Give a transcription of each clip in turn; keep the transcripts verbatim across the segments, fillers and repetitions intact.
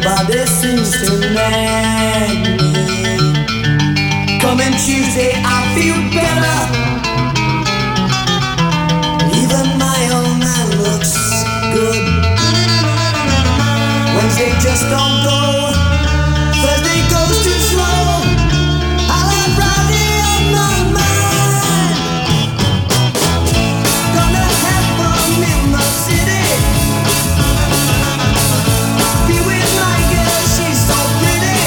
Nobody seems to nag me. Coming Tuesday, I feel better. Even my old man looks good. Wednesday just don't go. Thursday goes too slow. I'll have Friday on my mind. Gonna have fun in the city. Be with my girl, she's so pretty.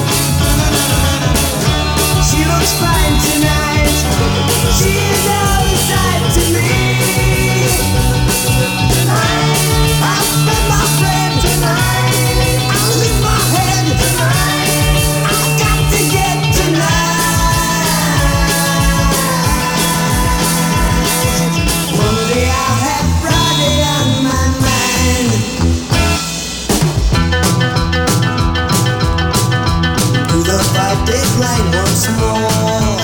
She looks fine tonight. She's out of sight to me. Tonight, I'll spend my friend tonight. I'll leave my head tonight. I've got to get tonight. Monday I'll have Friday on my mind. Do the five days right once more.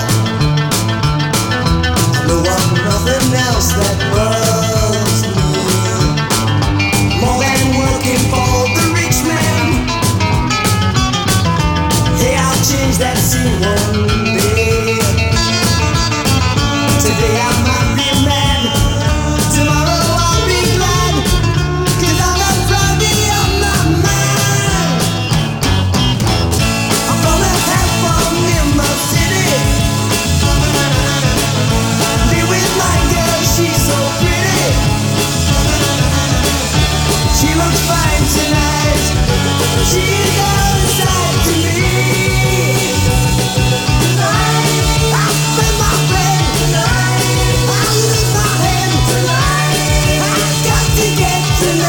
I know of nothing else that worries me more than working for the rich man. Hey, I'll change that scene one day. Today I might be mad, tomorrow I'll be glad, 'cause I've got Friday on my mind. I'm gonna have fun in the city. Be with my girl, she's so pretty. She looks fine tonight. She's outside to me. Tonight, I'll spend my friend tonight. I'll lose my head tonight. I've got to get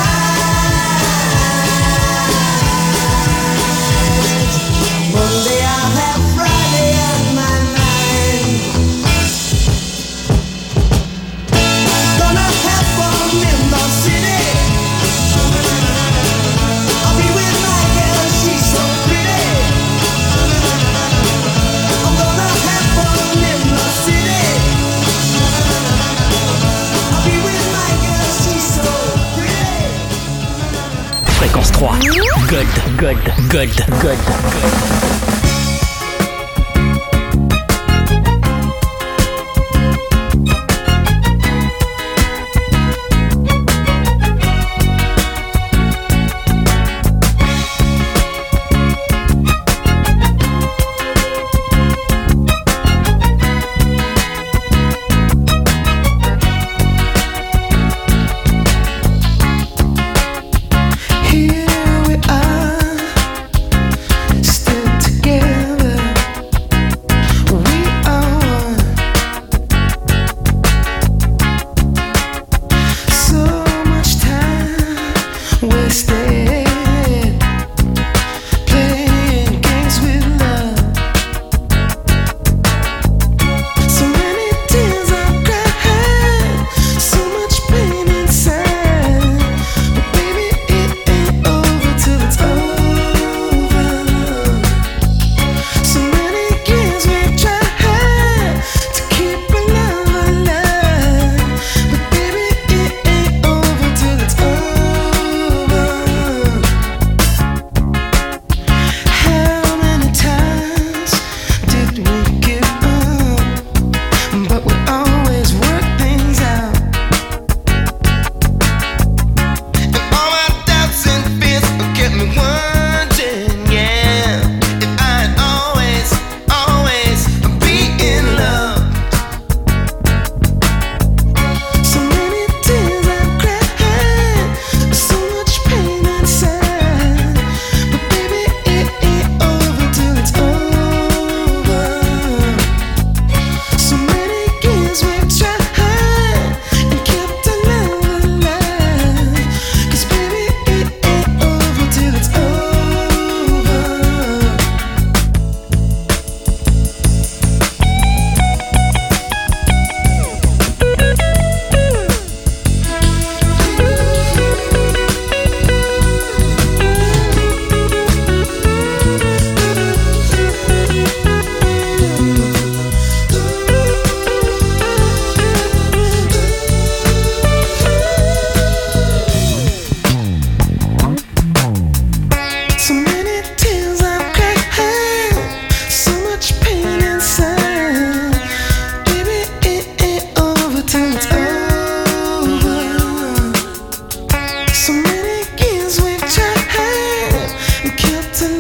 tonight. Monday I'll have Friday on my mind. Gonna have fun in the city. I'll be with my girl, she's so pretty. I'm gonna have fun in the city. I'll be with my girl, she's so pretty. Fréquence trois. Gold, gold, gold, gold. Here we are, still together.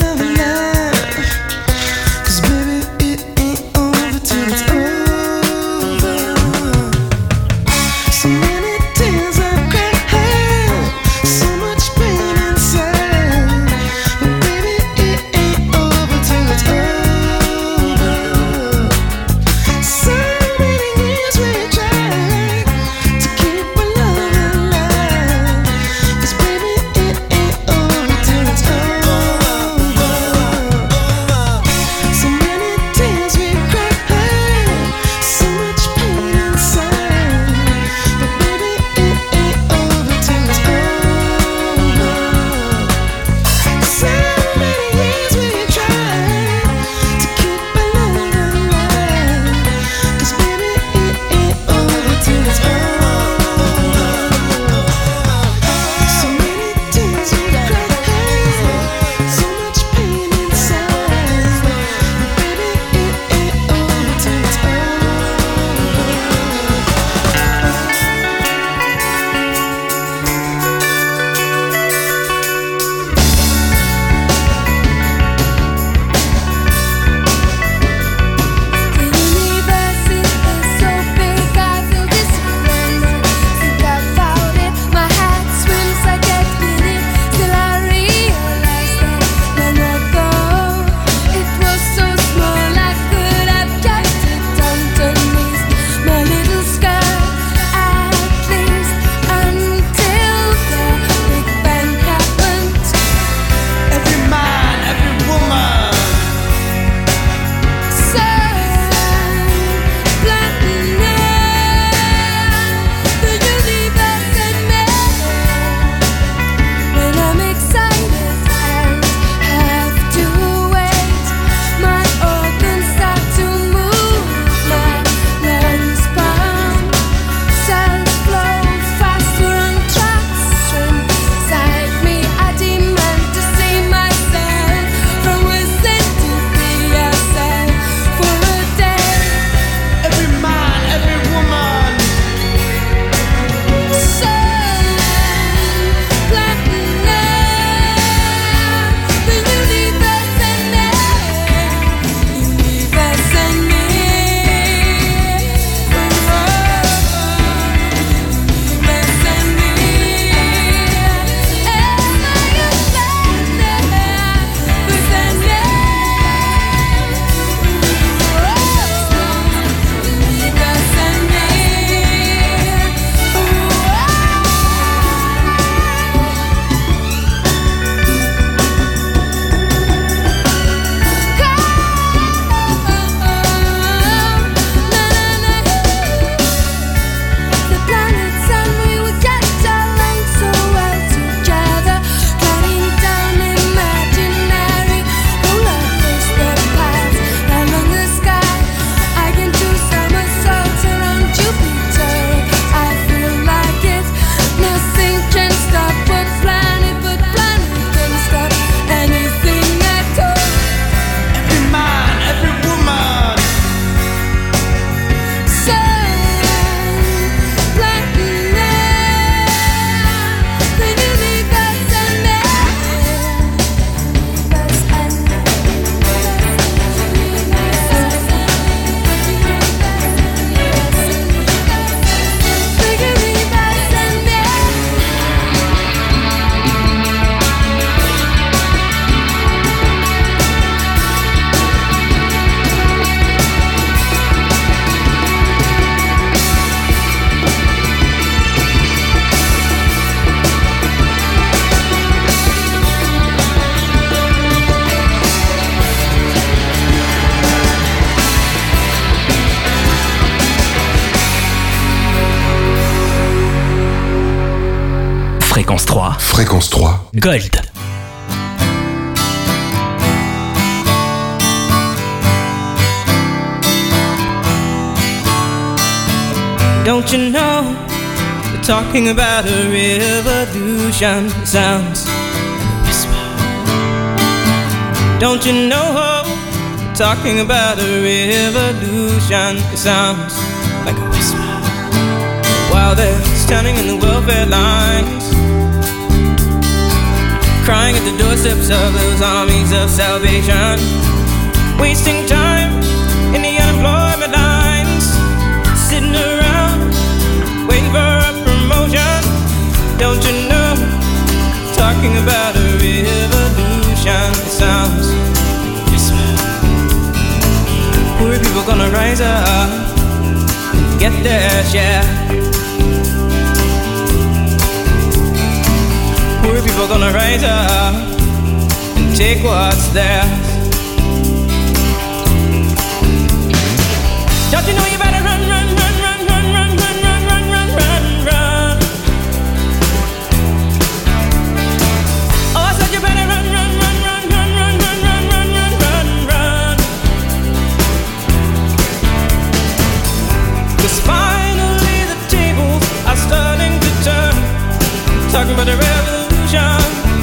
Fréquence trois. Fréquence trois. Gold. Don't you know, we're talking about a revolution. It sounds like a whisper. Don't you know, we're talking about a revolution. It sounds like a whisper. While they're standing in the welfare lines, crying at the doorsteps of those armies of salvation, wasting time in the unemployment lines, sitting around waiting for a promotion. Don't you know, talking about a revolution sounds whisper. Poor people gonna rise up and get their share. Poor people gonna rise up and take what's theirs. Don't you know you better run, run, run, run, run, run, run, run, run, run, run, run. Oh, I said you better run, run, run, run, run, run, run, run, run, run, run, run. 'Cause finally the tables are starting to turn, talking about a revolution.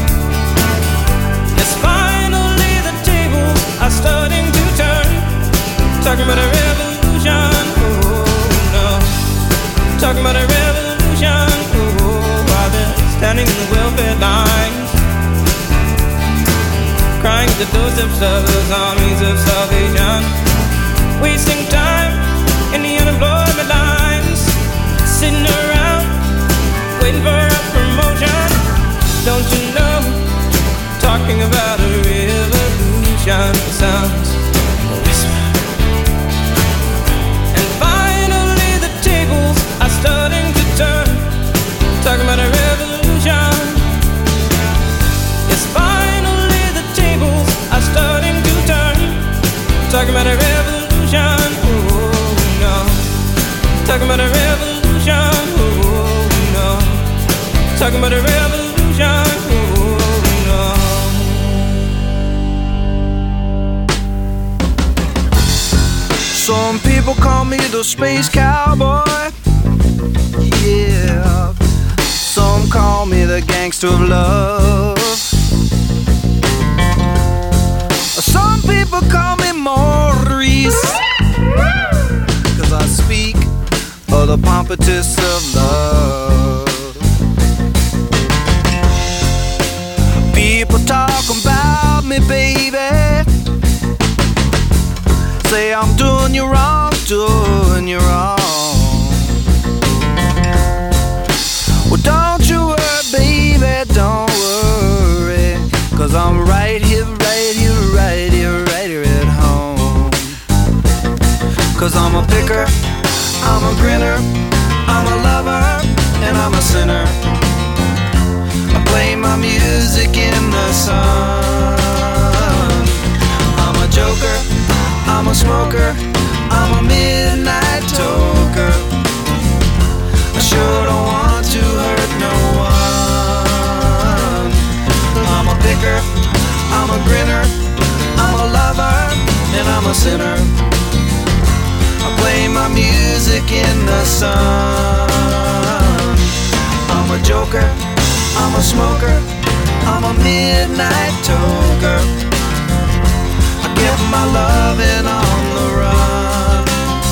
Yes, finally the tables are starting to turn, talking about a revolution. Oh no, talking about a revolution. Oh, while they're standing in the welfare lines, crying at the doorsteps of those armies of salvation, wasting time in the unemployment lines, sitting around waiting for a promotion. Don't you know, talking about a revolution sounds whisper. And finally the tables are starting to turn, talking about a revolution. Yes, finally the tables are starting to turn, talking about a revolution. Oh no, talking about a revolution. Oh no, talking about a revolution. Oh no. Some people call me the space cowboy. Yeah. Some call me the gangster of love. Some people call me Maurice, 'cause I speak of the pompatus of love. People talk about me, baby, say I'm doing you wrong, doing you wrong. Well, don't you worry, baby, don't worry, 'cause I'm right here, right here, right here, right here at home. 'Cause I'm a picker, I'm a grinner, I'm a lover, and I'm a sinner. I play my music in the sun. I'm a joker, I'm a smoker, I'm a midnight toker. I sure don't want to hurt no one. I'm a picker, I'm a grinner, I'm a lover, and I'm a sinner. I play my music in the sun. I'm a joker, I'm a smoker, I'm a midnight toker. I get my loving on the run.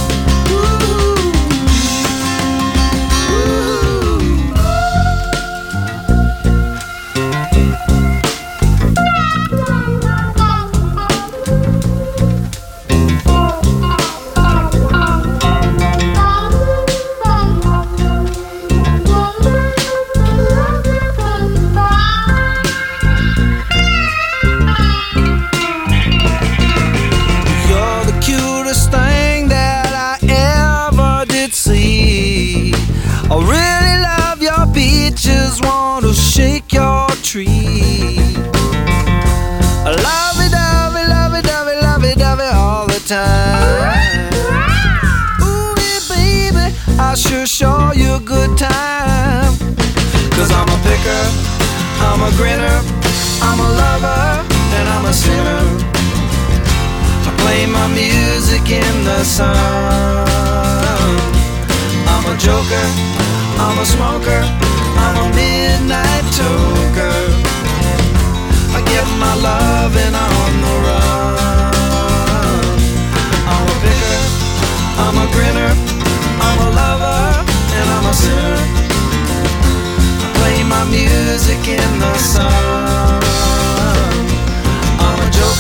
I really love your beaches, want to shake your tree. I love it, love it, love it, love it, love it, love it all the time. Ooh, yeah, baby, I sure show you a good time. 'Cause I'm a picker, I'm a grinner, I'm a lover, and I'm a sinner. I play my music in the sun. I'm a joker, I'm a smoker, I'm a midnight toker. I get my loving on the run. I'm a picker, I'm a grinner, I'm a lover, and I'm a sinner. I play my music in the sun.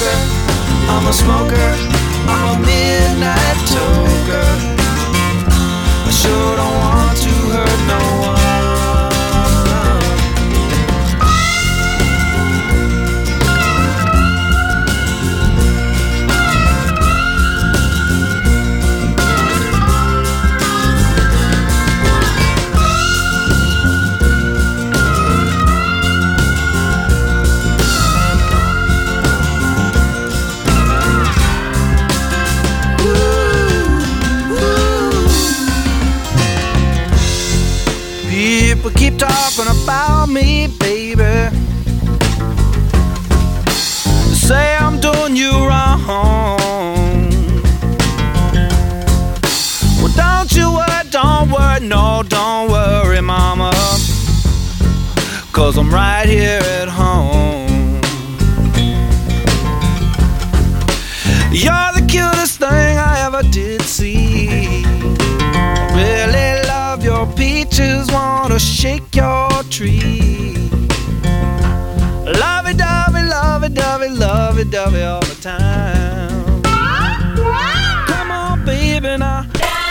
joker, I'm a smoker, I'm a midnight toker. I sure don't want to hurt no one. People keep talking about me, baby. They say I'm doing you wrong. Well, don't you worry, don't worry, no, don't worry, mama, 'cause I'm right here at home. You're the cutest thing I ever did see. I really love your peaches, wanna shake your tree. Lovey-dovey, lovey-dovey, lovey-dovey all the time. Come on, baby, now.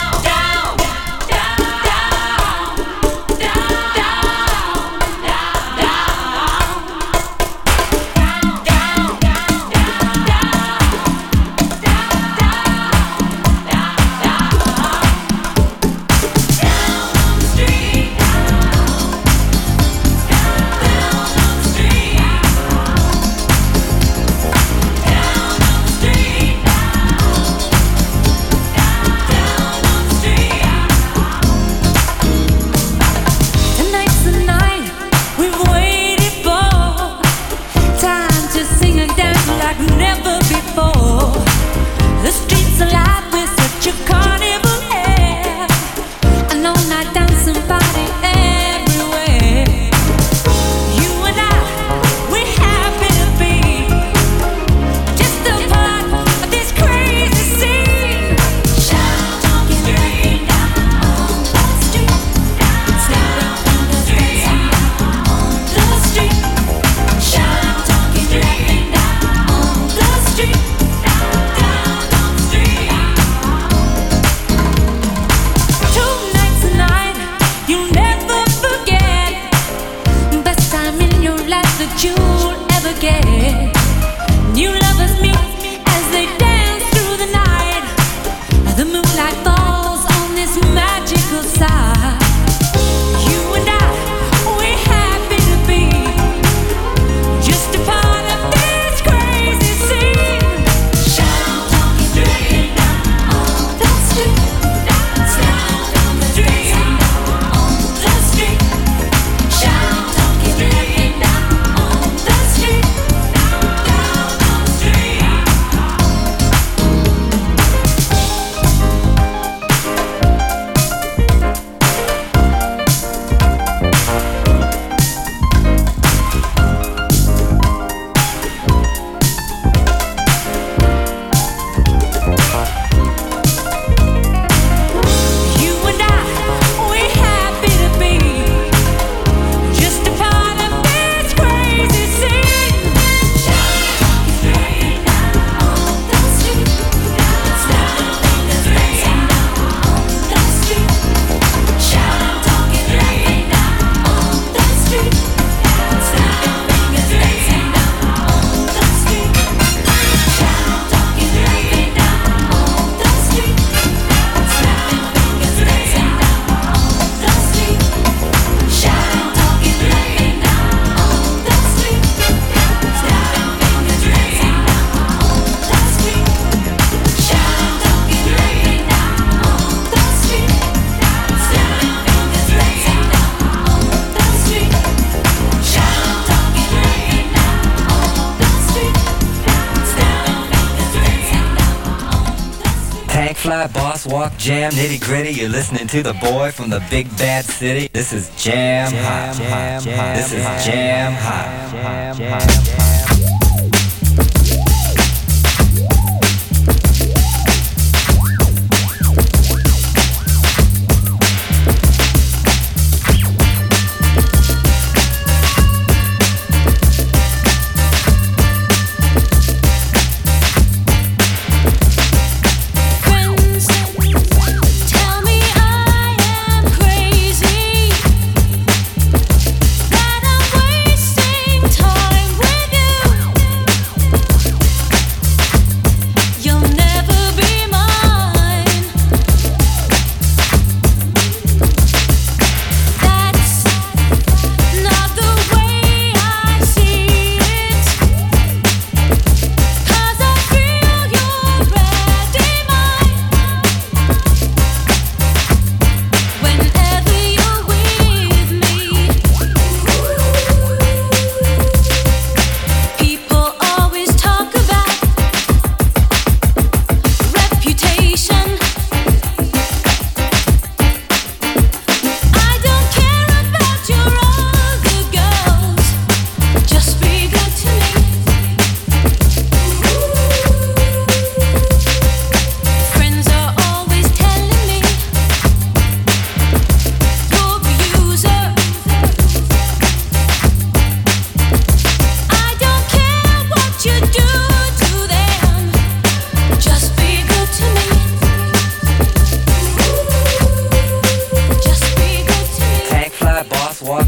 Fly, boss, walk, jam, nitty gritty. You're listening to the boy from the big bad city. This is Jam Hot. This is Jam Hot. Jam Hot.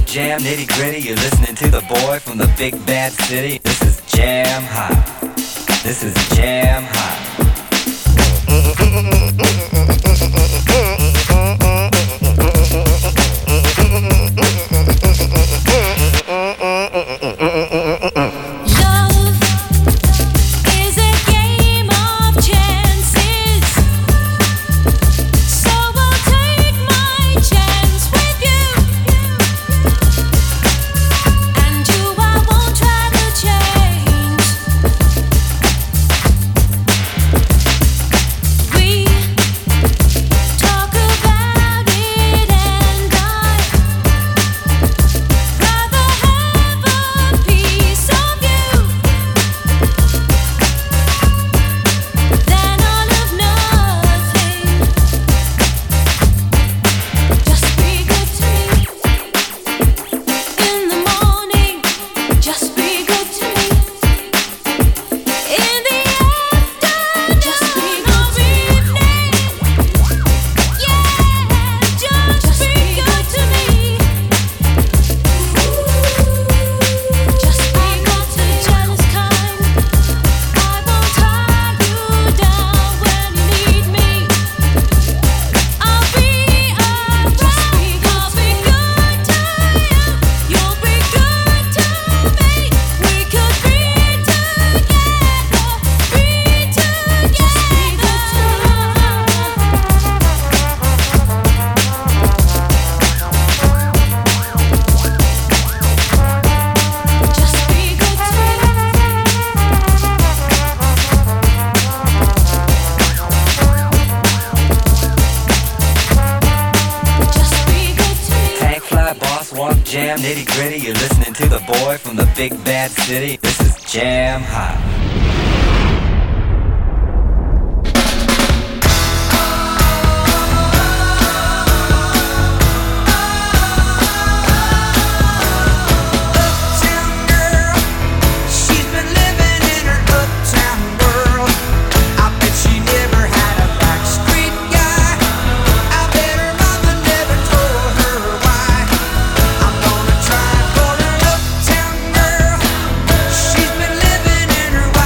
Jam Nitty Gritty. You're listening to the boy from the big bad city. This is Jam Hot. This is Jam Hot. Jam Nitty Gritty. You're listening to the boy from the big bad city. This is Jam Hot. She's been living in her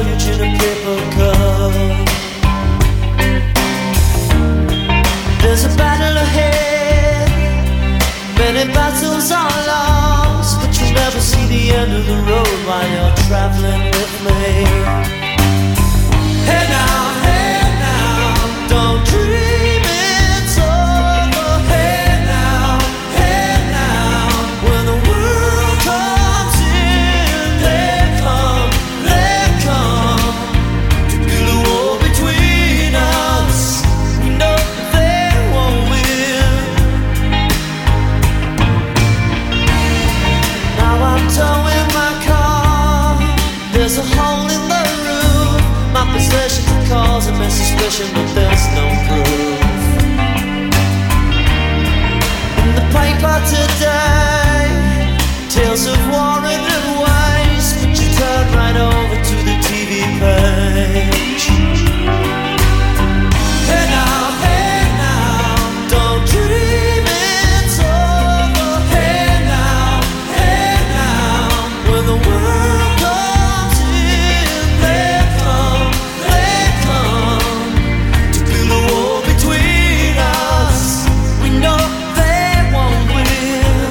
foliage in a paper cup. There's a battle ahead, many battles are lost, but you'll never see the end of the road while you're traveling with me. Hey now, hey now, don't dream it's over. Hey now, hey now, when the world comes in, they come, they come to build a wall between us. We know they won't win. Now I'm towing my car, there's a hole in the roof. My possessions are causing me suspicion, but there's no proof. In the paper today, tales of war and waste, but you turn right over to the T V page. Hey now, hey now, don't dream it's over. Hey now, hey now, when the world comes in, they come, they come to build a wall between us. We know they won't win.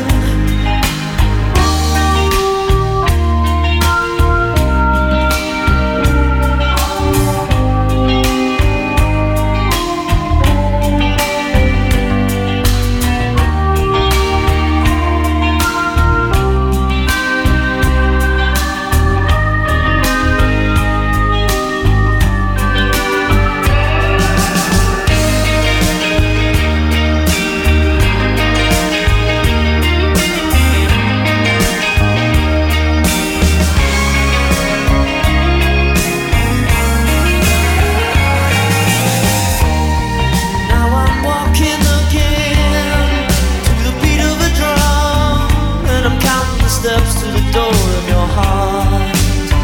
Now I'm walking again to the beat of a drum, and I'm counting the steps to the door of your heart.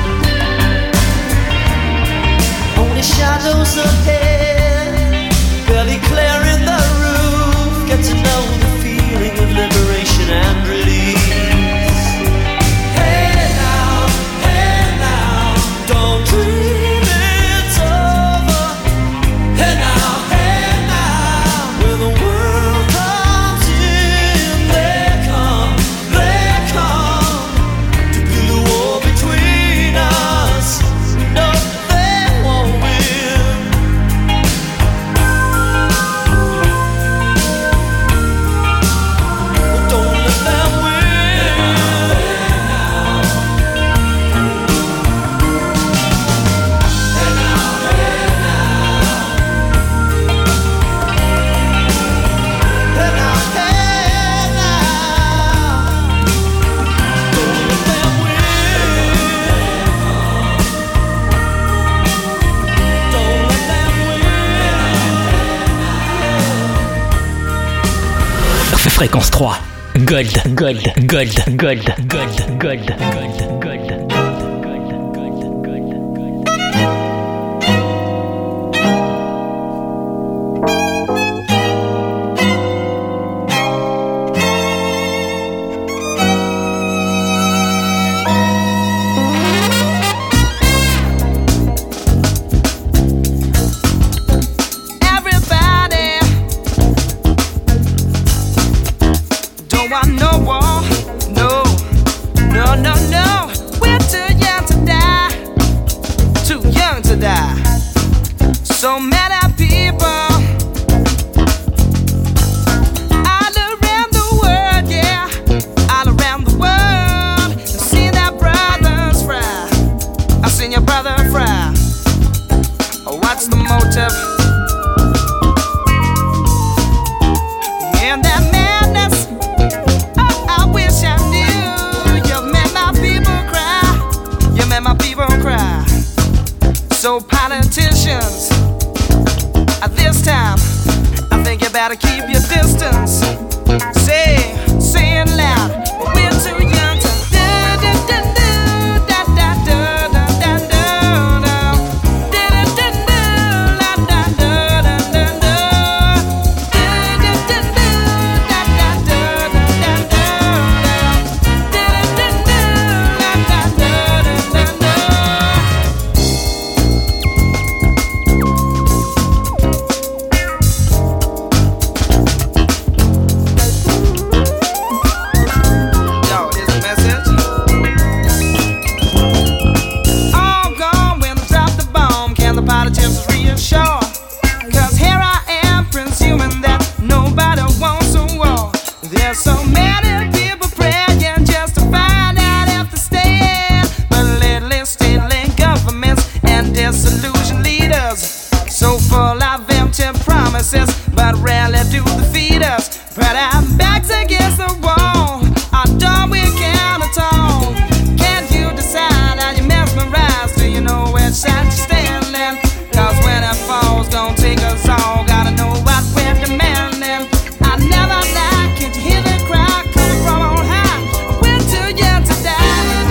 Only shadows ahead, barely clearing the roof. Get to know the feeling of liberation and release. Hey now, hey now, don't dream it's over. Hey now, hey now, when the world comes in, they come, they come to build a wall between us. We know they won't win. Don't let them win. Hey now, hey now, hey now, hey now, don't let them win. Don't let them win. Fréquence trois. Gold, gold, gold, gold, gold, gold, gold, gold. Everybody, don't want no war, no, no, no, no. We're too young to die, too young to die. So many people all around the world, yeah, all around the world. I've seen their brothers fry, I've seen your brother fry. What's the motive? And that madness, oh, I wish I knew. You made my people cry, you made my people cry. So politicians, at this time, I think you better keep your distance. Say, say it loud, we're too young to do, do, do, do, da, da, do, da, da, do, do, do, do, do, do, la, da, do, da, da, do, do, do, do, do, da, da, do, da, da, do, do, do, do, do, la, da, do, da, da, do. disillusioned leaders, so full of empty promises, but rarely do they feed us. But our backs against the wall, our door we can't at all. Can't you decide how you mesmerize? Do you know which side you're standing? Cause when it falls, don't take us all. Gotta know what we're demanding. I never lie, can't you hear the crowd coming from on high? We're too young to die.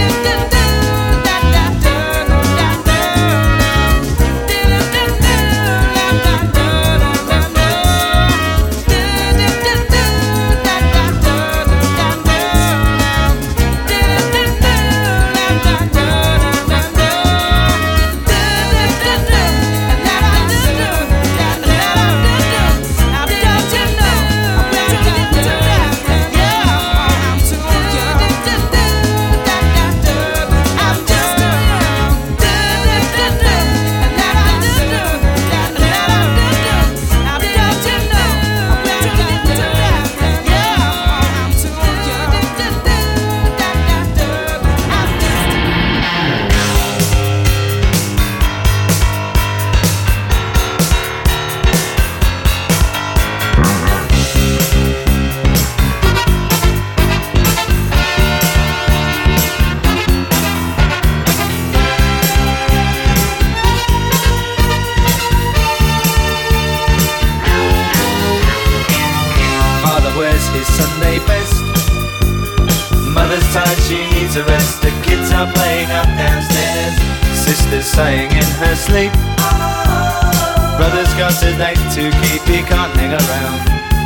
Saying in her sleep, brother's got a date to keep, he can't hang around.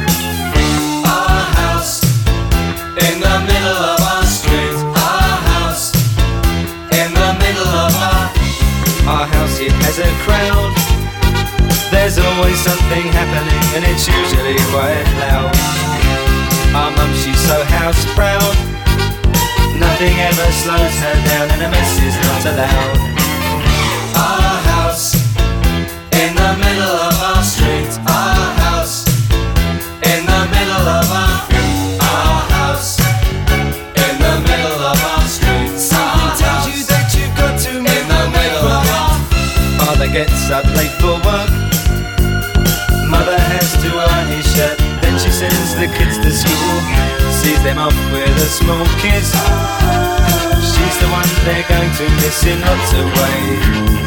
Our house in the middle of our street. Our house in the middle of our Our house, it has a crowd. There's always something happening and it's usually quite loud. Our mum, she's so house proud, nothing ever slows her down and a mess is not allowed. Our house in the middle of our street. Our house in the middle of our Our house in the middle of our street. Something tells you that you've got to move in the middle of our Father gets up late for work, mother has to iron his shirt. Then she sends the kids to school, sees them off with a small kiss. She's the one they're going to miss in lots of ways.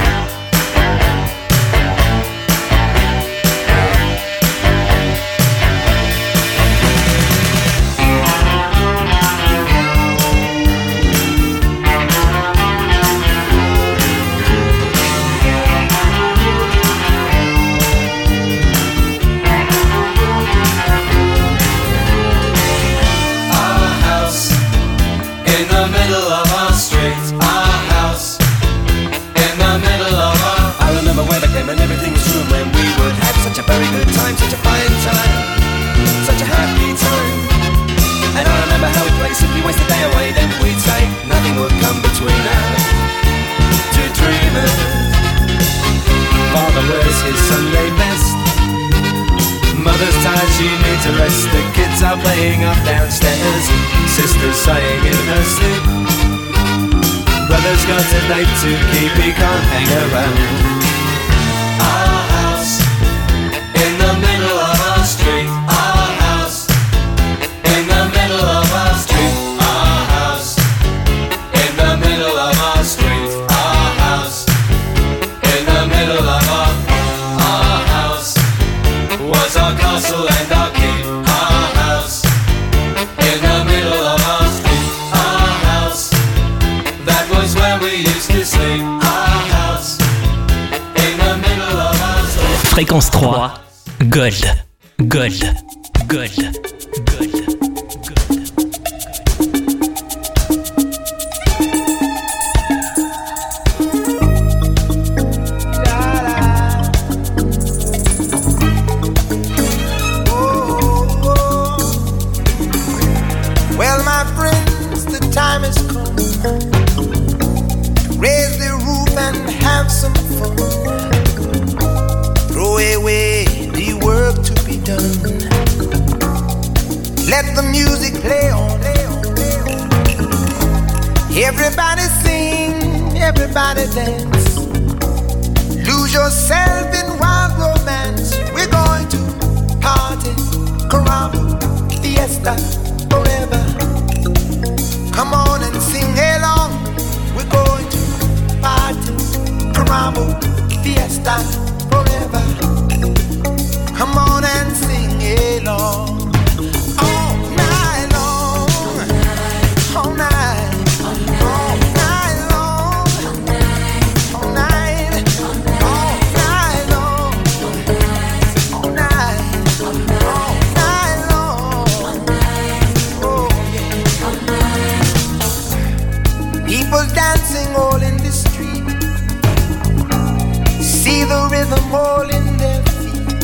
Playing up downstairs, sister's sighing in her sleep. Brother's got a date to keep, he can't hang around. Our house in the middle of our street. Our house in the middle of our street. Our house in the middle of our street. Our house in the middle of our Our house was our castle and our keep. Fréquence trois, Gold, Gold, Gold, Gold. Well, my friends, the time has come to raise the roof and have some fun. Throw away the work to be done. Let the music play on. Everybody sing, everybody dance. Lose yourself in wild romance. We're going to party, caramba, fiesta, forever. Come on and sing along. We're going to party, caramba, fiesta, forever. Come on and sing along. All night long, all night, all night long, all night, all night long, all night, all night long. Oh yeah. People dancing all in the street. See the rhythm all in their feet.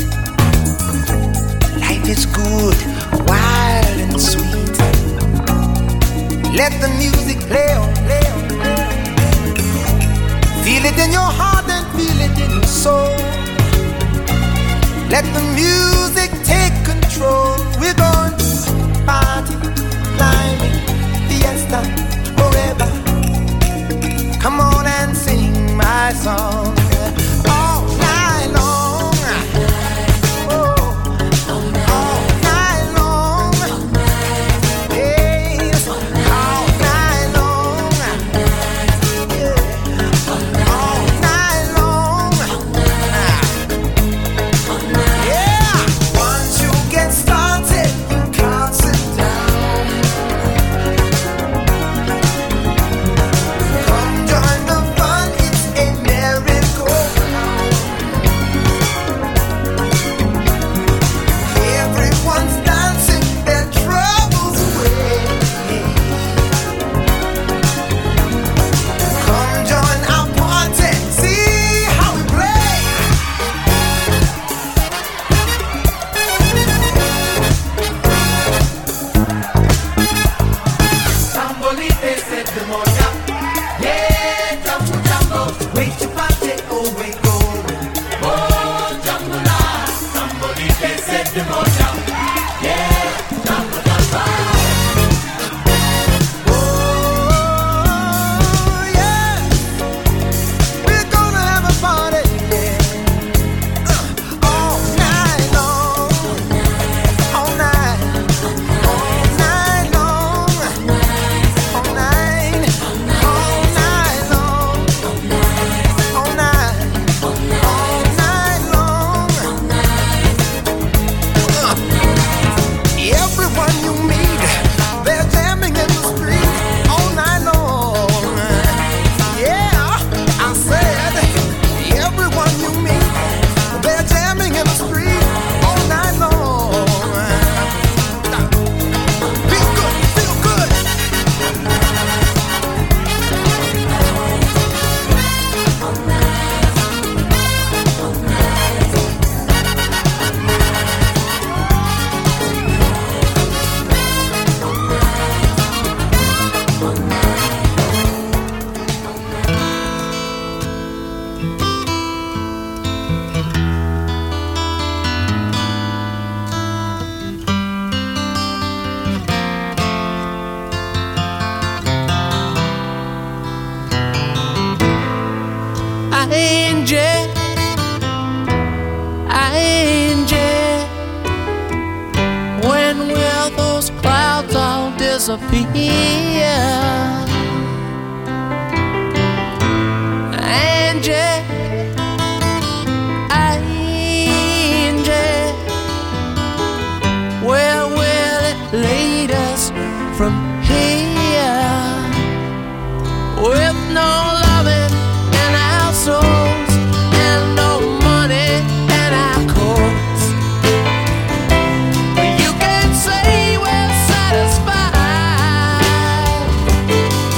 Life is good, wild and sweet. Let the music play on, play on, play on. Feel it in your heart and feel it in your soul. Let the music take control. We're going to party, climbing, fiesta, forever. Come on and sing my song. All night long. Oh, all night long. Yes, all night long. Yeah, all night long. Yeah, once you get started, you can't sit down. Come join the fun, it's a merry-go-round. Everyone's dancing their troubles away. Come join our party, see how we play. Sambolite said the moja. Yeah, jambo jambo, wait to party, oh we going. Oh, jambo la, Sambolite said the moja. Yeah, jambo jambo. Oh, yeah, we're gonna have a party, yeah. Uh, all night long, all night, all night long, all night, all night long, all night, all night long. Uh, Everyone you meet, they're jamming in the street all night long. Yeah, I said, everyone you meet, they're jamming in the street all night long. Feel good, feel good. Angel, angel, when will those clouds all disappear? Angel, angel, where will it lead us from here? With no loving in our souls and no money in our coats, you can say we're satisfied.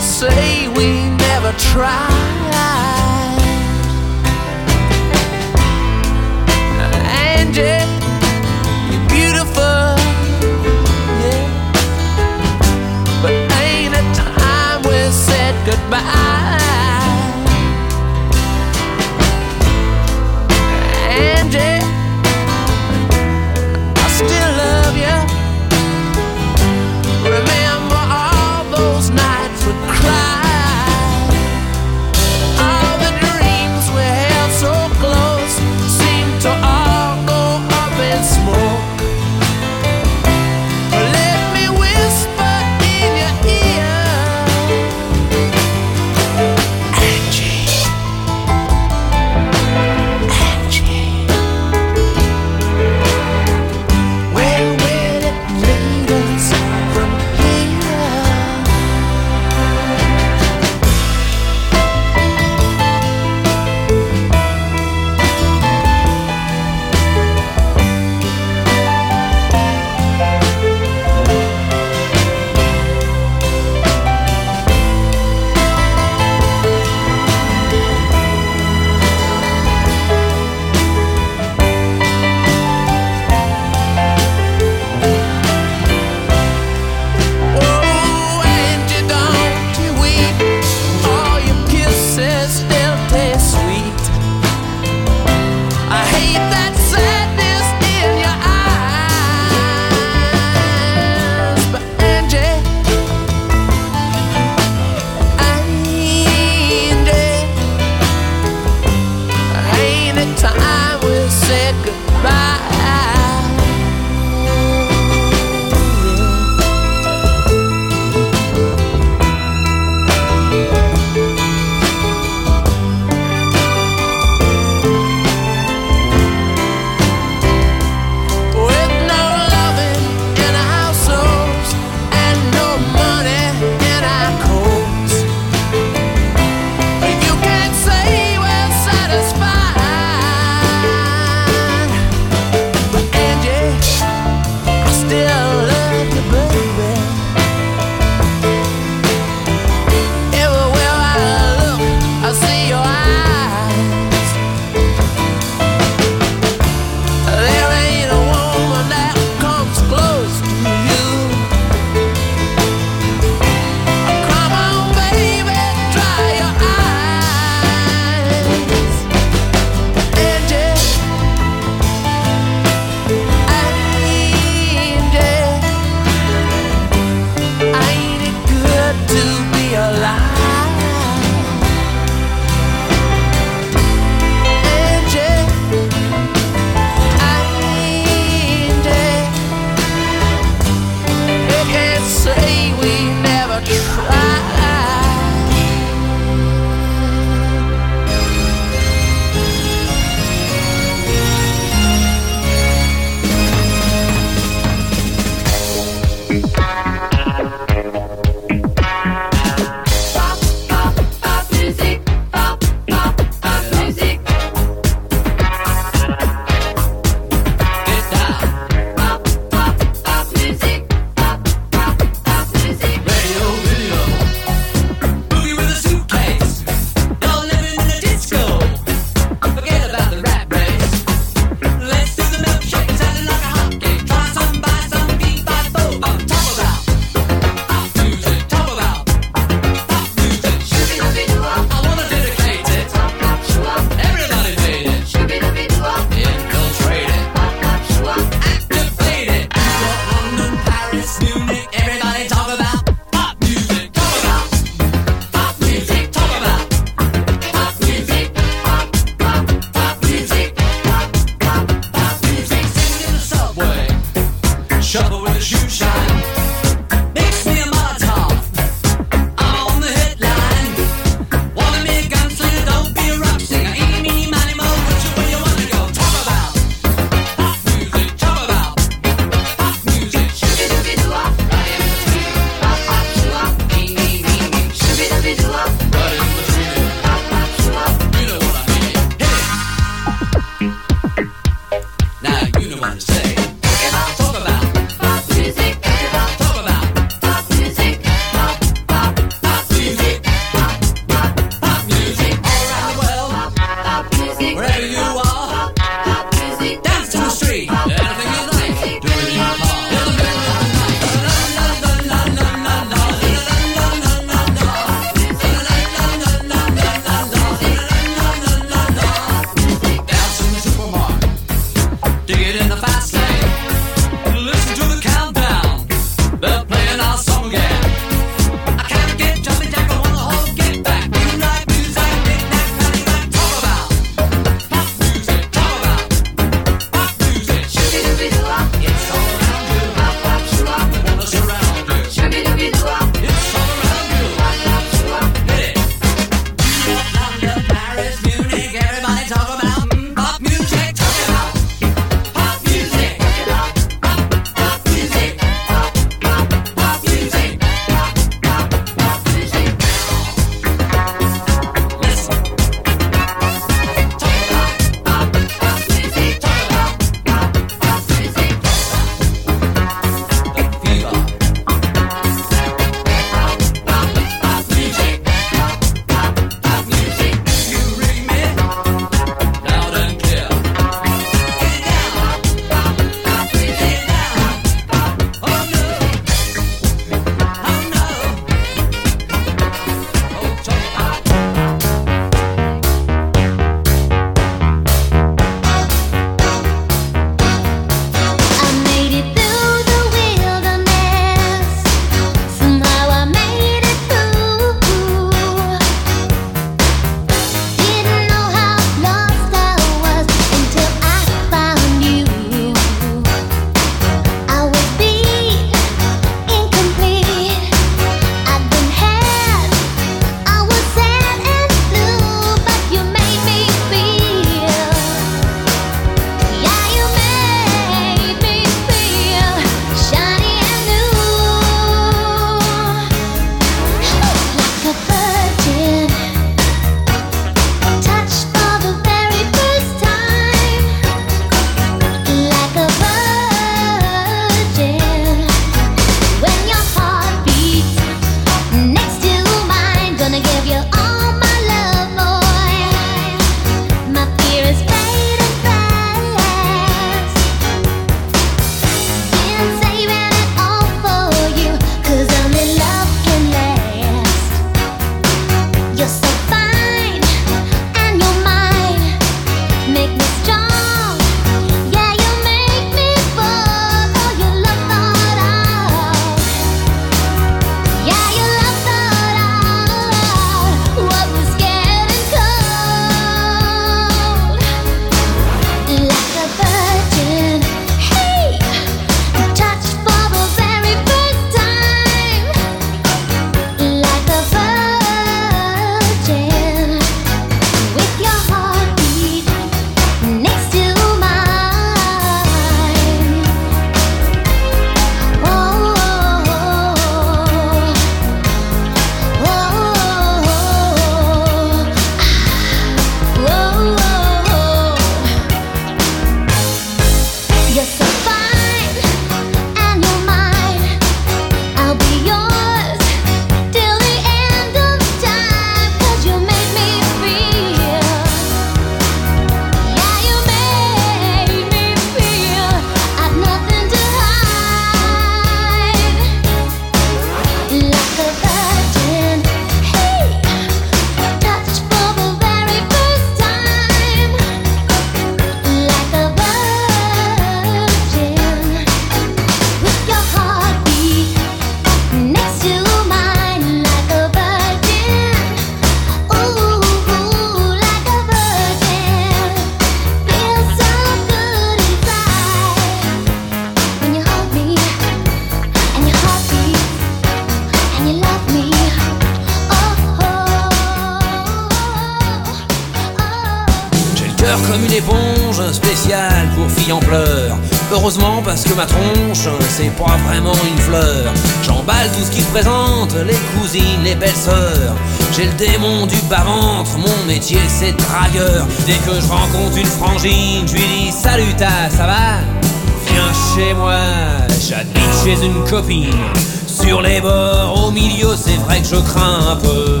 comme une éponge spéciale pour filles en pleurs. Heureusement parce que ma tronche, c'est pas vraiment une fleur. J'emballe tout ce qui se présente, les cousines, les belles-sœurs. J'ai le démon du bas-ventre, mon métier c'est dragueur. Dès que je rencontre une frangine, je lui dis salut ta, ça va? Viens chez moi, j'habite chez une copine. Sur les bords, au milieu, c'est vrai que je crains un peu.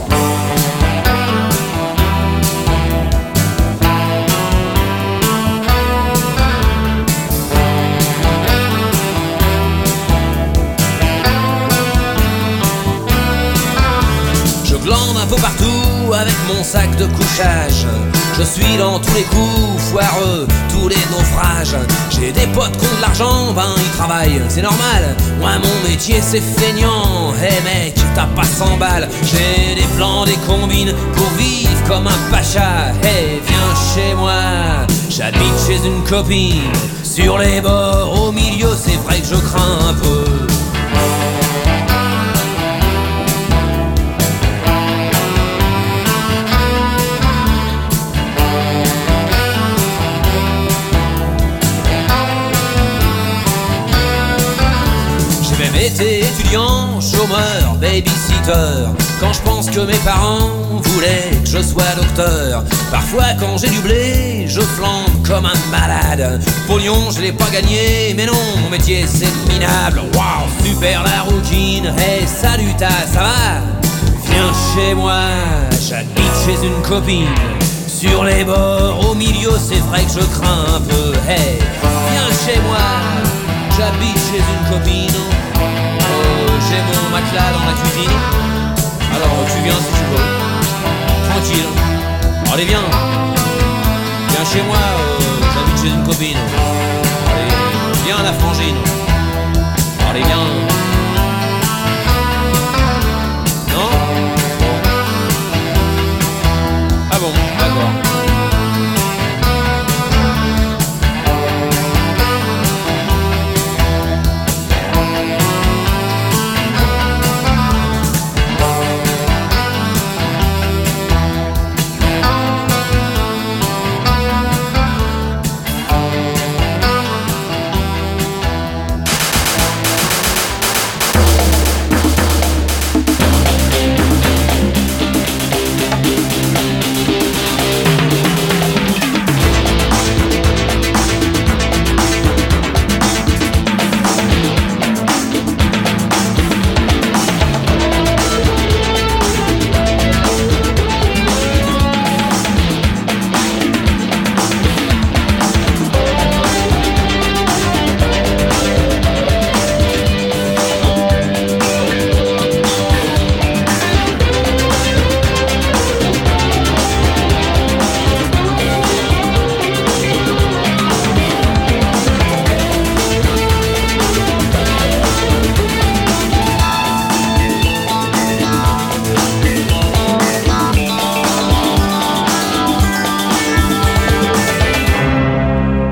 Je glande un peu partout avec mon sac de couchage. Je suis dans tous les coups foireux, tous les naufrages. J'ai des potes qui ont de l'argent, ben ils travaillent, c'est normal. Moi mon métier c'est feignant. Hey mec, t'as pas cent balles. J'ai des plans, des combines pour vivre comme un pacha. Hey viens chez moi, j'habite chez une copine. Sur les bords, au milieu, c'est vrai que je crains un peu. Été étudiant, chômeur, babysitter. Quand je pense que mes parents voulaient que je sois docteur. Parfois quand j'ai du blé, je flambe comme un malade. Pour Lyon, je l'ai pas gagné, mais non, mon métier c'est minable. Waouh, super la routine. Hey, salut ta, ça va? Viens chez moi, j'habite chez une copine. Sur les bords, au milieu, c'est vrai que je crains un peu. Hey, viens chez moi, j'habite chez une copine. J'ai mon matelas dans la cuisine. Alors tu viens si tu veux. Tranquille. Allez viens. Viens chez moi, euh, j'habite chez une copine. Allez, viens la frangine. Allez viens.